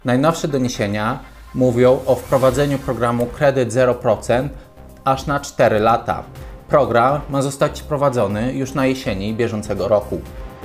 Najnowsze doniesienia mówią o wprowadzeniu programu Kredyt 0% aż na 4 lata. Program ma zostać wprowadzony już na jesieni bieżącego roku.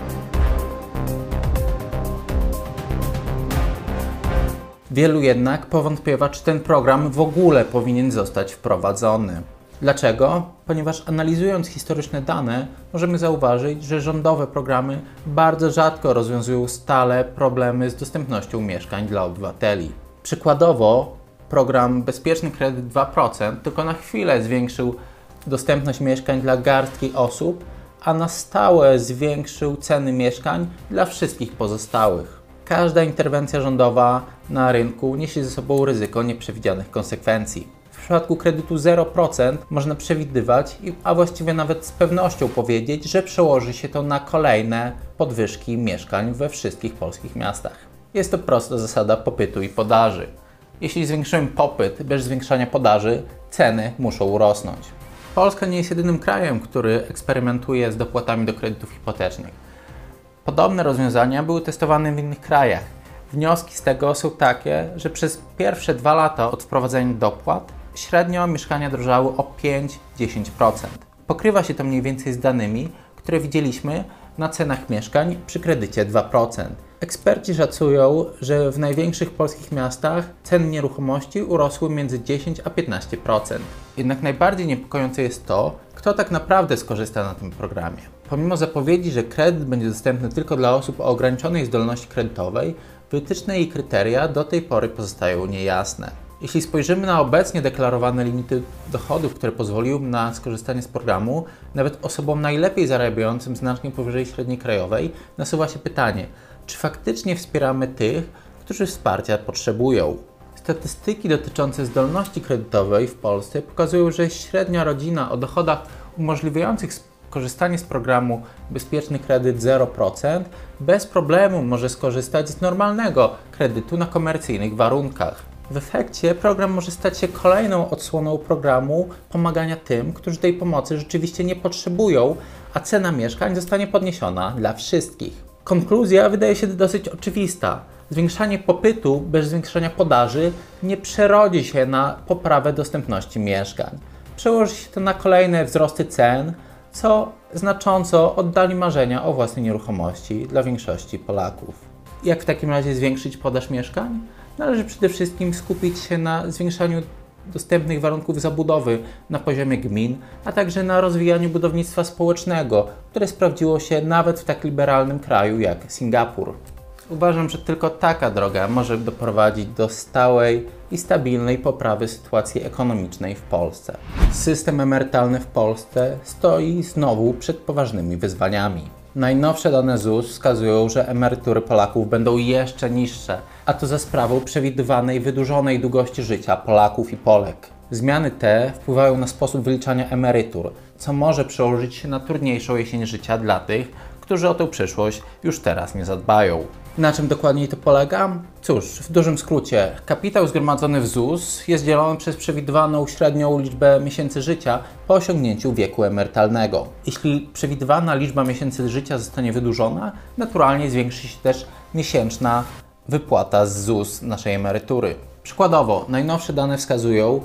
Wielu jednak powątpiewa, czy ten program w ogóle powinien zostać wprowadzony. Dlaczego? Ponieważ analizując historyczne dane, możemy zauważyć, że rządowe programy bardzo rzadko rozwiązują stale problemy z dostępnością mieszkań dla obywateli. Przykładowo, program Bezpieczny Kredyt 2% tylko na chwilę zwiększył dostępność mieszkań dla garstki osób, a na stałe zwiększył ceny mieszkań dla wszystkich pozostałych. Każda interwencja rządowa na rynku niesie ze sobą ryzyko nieprzewidzianych konsekwencji. W przypadku kredytu 0% można przewidywać, a właściwie nawet z pewnością powiedzieć, że przełoży się to na kolejne podwyżki mieszkań we wszystkich polskich miastach. Jest to prosta zasada popytu i podaży. Jeśli zwiększymy popyt bez zwiększania podaży, ceny muszą rosnąć. Polska nie jest jedynym krajem, który eksperymentuje z dopłatami do kredytów hipotecznych. Podobne rozwiązania były testowane w innych krajach. Wnioski z tego są takie, że przez pierwsze 2 lata od wprowadzenia dopłat średnio mieszkania drożały o 5–10%. Pokrywa się to mniej więcej z danymi, które widzieliśmy na cenach mieszkań przy kredycie 2%. Eksperci szacują, że w największych polskich miastach ceny nieruchomości urosły między 10 a 15%. Jednak najbardziej niepokojące jest to, kto tak naprawdę skorzysta na tym programie. Pomimo zapowiedzi, że kredyt będzie dostępny tylko dla osób o ograniczonej zdolności kredytowej, wytyczne i kryteria do tej pory pozostają niejasne. Jeśli spojrzymy na obecnie deklarowane limity dochodów, które pozwoliłyby na skorzystanie z programu, nawet osobom najlepiej zarabiającym znacznie powyżej średniej krajowej, nasuwa się pytanie, czy faktycznie wspieramy tych, którzy wsparcia potrzebują. Statystyki dotyczące zdolności kredytowej w Polsce pokazują, że średnia rodzina o dochodach umożliwiających korzystanie z programu Bezpieczny Kredyt 0% bez problemu może skorzystać z normalnego kredytu na komercyjnych warunkach. W efekcie program może stać się kolejną odsłoną programu pomagania tym, którzy tej pomocy rzeczywiście nie potrzebują, a cena mieszkań zostanie podniesiona dla wszystkich. Konkluzja wydaje się dosyć oczywista. Zwiększanie popytu bez zwiększania podaży nie przerodzi się na poprawę dostępności mieszkań. Przełoży się to na kolejne wzrosty cen, co znacząco oddali marzenia o własnej nieruchomości dla większości Polaków. Jak w takim razie zwiększyć podaż mieszkań? Należy przede wszystkim skupić się na zwiększaniu dostępnych warunków zabudowy na poziomie gmin, a także na rozwijaniu budownictwa społecznego, które sprawdziło się nawet w tak liberalnym kraju jak Singapur. Uważam, że tylko taka droga może doprowadzić do stałej i stabilnej poprawy sytuacji ekonomicznej w Polsce. System emerytalny w Polsce stoi znowu przed poważnymi wyzwaniami. Najnowsze dane ZUS wskazują, że emerytury Polaków będą jeszcze niższe, a to za sprawą przewidywanej wydłużonej długości życia Polaków i Polek. Zmiany te wpływają na sposób wyliczania emerytur, co może przełożyć się na trudniejszą jesień życia dla tych, którzy o tę przyszłość już teraz nie zadbają. Na czym dokładniej to polega? Cóż, w dużym skrócie, kapitał zgromadzony w ZUS jest dzielony przez przewidywaną średnią liczbę miesięcy życia po osiągnięciu wieku emerytalnego. Jeśli przewidywana liczba miesięcy życia zostanie wydłużona, naturalnie zwiększy się też miesięczna wypłata z ZUS naszej emerytury. Przykładowo, najnowsze dane wskazują,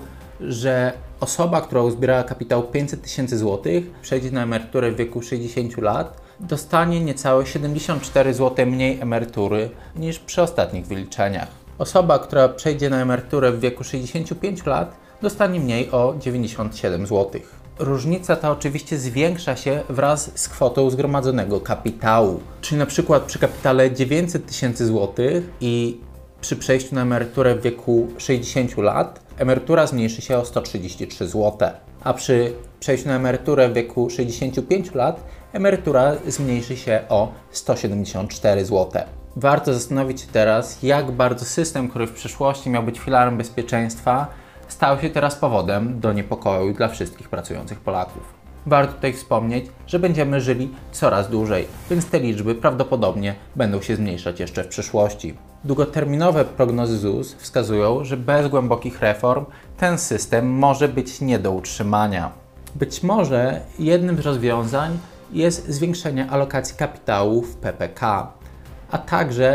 że osoba, która uzbierała kapitał 500 000 złotych, przejdzie na emeryturę w wieku 60 lat, dostanie niecałe 74 zł mniej emerytury niż przy ostatnich wyliczeniach. Osoba, która przejdzie na emeryturę w wieku 65 lat, dostanie mniej o 97 zł. Różnica ta oczywiście zwiększa się wraz z kwotą zgromadzonego kapitału. Czyli na przykład przy kapitale 900 000 zł i przy przejściu na emeryturę w wieku 60 lat emerytura zmniejszy się o 133 zł, a przy przejściu na emeryturę w wieku 65 lat emerytura zmniejszy się o 174 zł. Warto zastanowić się teraz, jak bardzo system, który w przeszłości miał być filarem bezpieczeństwa, stał się teraz powodem do niepokoju dla wszystkich pracujących Polaków. Warto tutaj wspomnieć, że będziemy żyli coraz dłużej, więc te liczby prawdopodobnie będą się zmniejszać jeszcze w przyszłości. Długoterminowe prognozy ZUS wskazują, że bez głębokich reform ten system może być nie do utrzymania. Być może jednym z rozwiązań jest zwiększenie alokacji kapitału w PPK, a także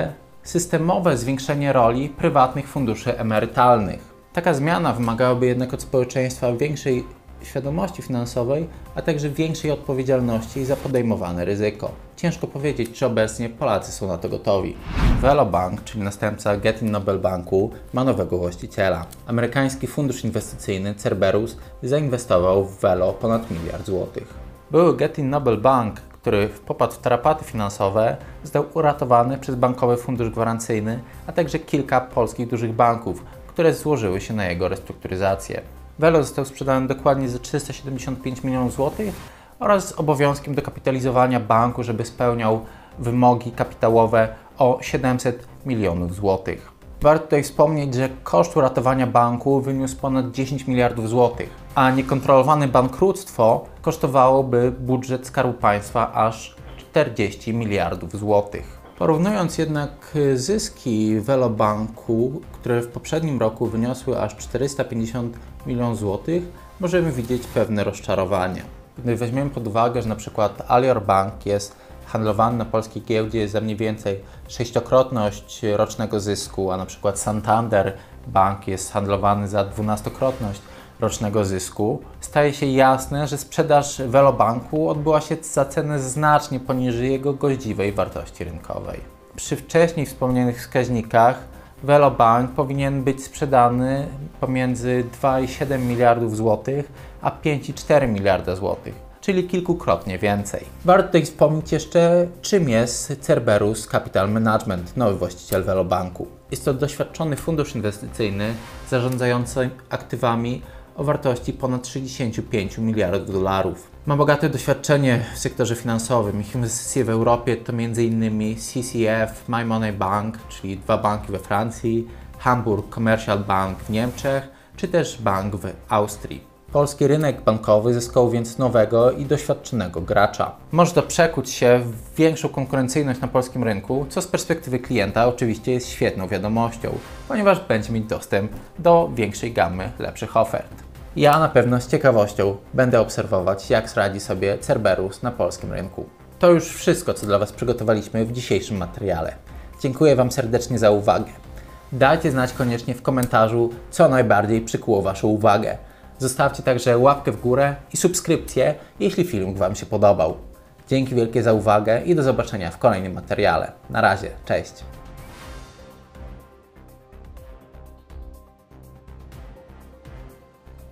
systemowe zwiększenie roli prywatnych funduszy emerytalnych. Taka zmiana wymagałaby jednak od społeczeństwa większej świadomości finansowej, a także większej odpowiedzialności za podejmowane ryzyko. Ciężko powiedzieć, czy obecnie Polacy są na to gotowi. VeloBank, czyli następca Getin Noble Banku, ma nowego właściciela. Amerykański fundusz inwestycyjny Cerberus zainwestował w Velo ponad $1 miliard. Były Getin Noble Bank, który popadł w tarapaty finansowe, został uratowany przez Bankowy Fundusz Gwarancyjny, a także kilka polskich dużych banków, które złożyły się na jego restrukturyzację. Velo został sprzedany dokładnie za 375 milionów złotych oraz z obowiązkiem dokapitalizowania banku, żeby spełniał wymogi kapitałowe o 700 milionów złotych. Warto tutaj wspomnieć, że koszt uratowania banku wyniósł ponad 10 miliardów złotych, a niekontrolowane bankructwo kosztowałoby budżet Skarbu Państwa aż 40 miliardów złotych. Porównując jednak zyski VeloBanku, które w poprzednim roku wyniosły aż 450 milionów złotych, możemy widzieć pewne rozczarowanie. Gdy weźmiemy pod uwagę, że na przykład Alior Bank jest handlowany na polskiej giełdzie za mniej więcej 6-krotność rocznego zysku, a na przykład Santander Bank jest handlowany za 12-krotność rocznego zysku, staje się jasne, że sprzedaż VeloBanku odbyła się za cenę znacznie poniżej jego goździwej wartości rynkowej. Przy wcześniej wspomnianych wskaźnikach VeloBank powinien być sprzedany pomiędzy 2,7 miliardów złotych a 5,4 miliarda złotych, czyli kilkukrotnie więcej. Warto tutaj wspomnieć jeszcze, czym jest Cerberus Capital Management, nowy właściciel VeloBanku. Jest to doświadczony fundusz inwestycyjny zarządzający aktywami o wartości ponad 65 miliardów dolarów. Ma bogate doświadczenie w sektorze finansowym. Ich inwestycje w Europie to m.in. CCF, My Money Bank, czyli 2 banki we Francji, Hamburg Commercial Bank w Niemczech, czy też bank w Austrii. Polski rynek bankowy zyskał więc nowego i doświadczonego gracza. Może to przekuć się w większą konkurencyjność na polskim rynku, co z perspektywy klienta oczywiście jest świetną wiadomością, ponieważ będzie mieć dostęp do większej gamy lepszych ofert. Ja na pewno z ciekawością będę obserwować, jak radzi sobie Cerberus na polskim rynku. To już wszystko, co dla Was przygotowaliśmy w dzisiejszym materiale. Dziękuję Wam serdecznie za uwagę. Dajcie znać koniecznie w komentarzu, co najbardziej przykuło Waszą uwagę. Zostawcie także łapkę w górę i subskrypcję, jeśli film Wam się podobał. Dzięki wielkie za uwagę i do zobaczenia w kolejnym materiale. Na razie, cześć!